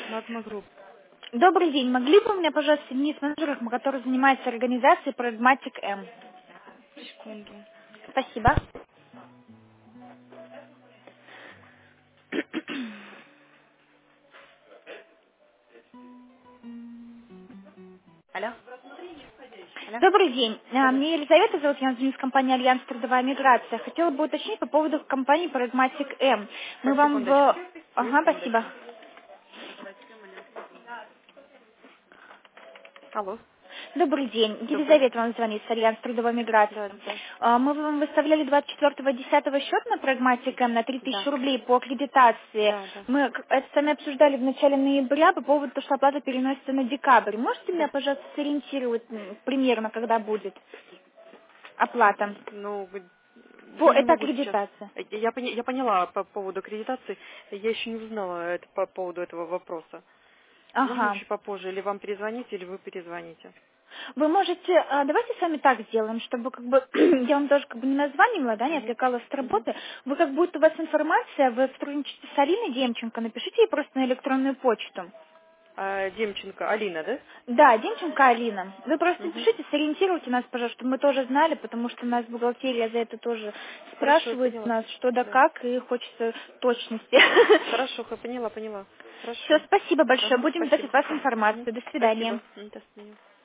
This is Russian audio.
Магма Групп. Добрый день. Могли бы вы меня, пожалуйста, соединить с менеджером, который занимается организацией Pragmatic M? Секунду. Спасибо. Алло? Алло? Добрый день. Да-да. Меня Елизавета зовут, я звоню из компании «Альянс Трудовая миграция». Хотела бы уточнить по поводу компании Pragmatic M. Мы Так, вам секундочку. в... Ага, спасибо. Секундочку. Алло? Добрый день. Добрый. Елизавета вам звонит с Альянс Трудовой миграции. Да, да. Мы вам выставляли 24.10 счет на Pragmatic M на 3000 Да. рублей по аккредитации. Да, да. Мы это сами обсуждали в начале ноября по поводу того, что оплата переносится на декабрь. Можете меня, Да. пожалуйста, сориентировать примерно, когда будет оплата? Ну, По я не это могу сейчас. аккредитация. Я поняла по поводу аккредитации. Я еще не узнала это по поводу этого вопроса. Можно Ага. чуть попозже, или вам перезвонить, или вы перезвоните. Вы можете, давайте с вами так сделаем, чтобы как бы я вам тоже как бы не названивала, да, не Угу. отвлекалась с Угу. работы. Вы как будто у вас информация, вы сотрудничаете с Алиной Демченко, напишите ей просто на электронную почту. Демченко, Алина, да? Да, Демченко Алина. Вы просто Угу. напишите, сориентируйте нас, пожалуйста, чтобы мы тоже знали, потому что нас бухгалтерия за это тоже Хорошо, я спрашивает поняла. нас, что да Да. как, и хочется точности. Хорошо, поняла. Все, Хорошо. спасибо большое. Ага, Будем ждать спасибо. от вас Мгм. информацию. До свидания. Спасибо. До свидания.